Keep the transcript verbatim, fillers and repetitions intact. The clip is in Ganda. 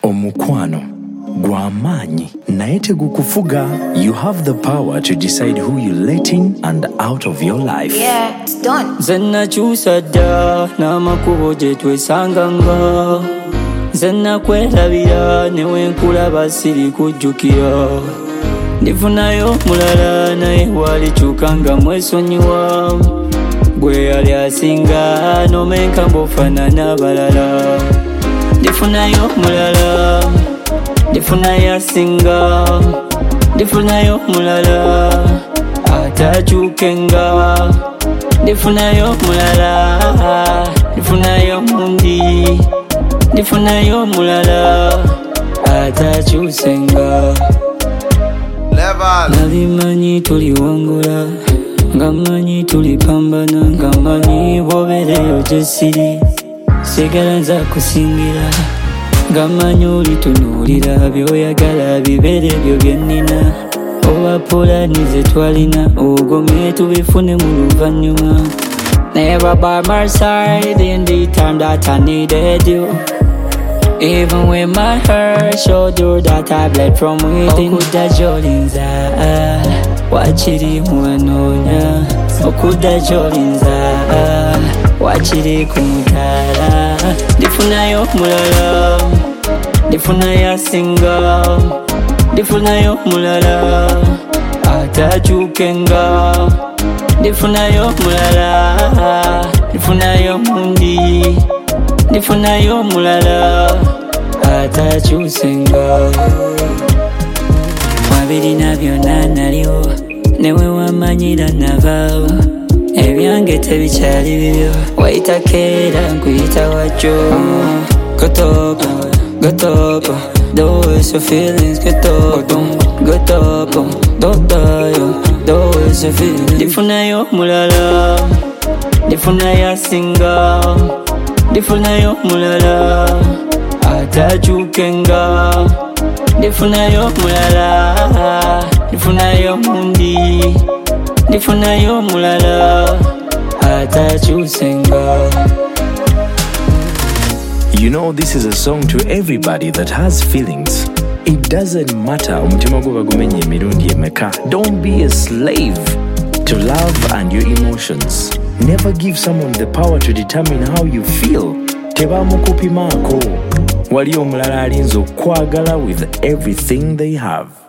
Omukwano gw'amaanyi naye tegukufuga. You have the power to decide who you let in and out of your life. Yeah, it's done. Zenna chusa dda n'amakubo gye twesanganga, zenna kwerabira newe nkulaba siri kujjukira, ndifunayo mulala naye walikyuka nga mwesonyiwa, gwe yali asinga nomenka mbofaanana balala, ndifunayo mulala, ndifunayo asinga, ndifunayo mulala atakyukenga, ndifunayo mulala, ndifunayo mundi, ndifunayo mulala atakyusenga. Nabimanyi tuliwongula, nga manyi tulipambana, nga manyi bwobereyo gye siri sigala nza kusingira, nga manyi olitunuulira byoyagala bibeere byo byennina, oba pulani ze twalina ogomye tubifune mu luvannyuma. Never by my side in the time that I needed you, even when my heart showed you that I bled from within. Okuda jolinza wachiri mwanoonya, okuda jolinza wachiri kumutala, ndifunayo mulala, ndifunayo asinga, ndifunayo mulala atakyukenga, ndifunayo mulala, ndifunayo mundi, ndifunayo mulala atakyusenga. Wabirina byonna naliwo, newe wamanyira navaawo, ebyange tebikyali bibyo, wayita keera nkuyita wajjo. Get up, get up, don't waste your feelings. Get up, get up, don't die, don't waste your feelings. Ndifunayo mulala, ndifunayo asinga, ndifunayo mulala atakyukenga, ndifunayo mulala, ndifunayo mundi, ndifunayo mulala atakyusenga. You know, this is a song to everybody that has feelings. It doesn't matter omutima gwo bagumenye emirundi emeka. Don't be a slave to love and your emotions. Never give someone the power to determine how you feel. Tebamukupimaako. Wali omulala alinza okwagala with everything they have.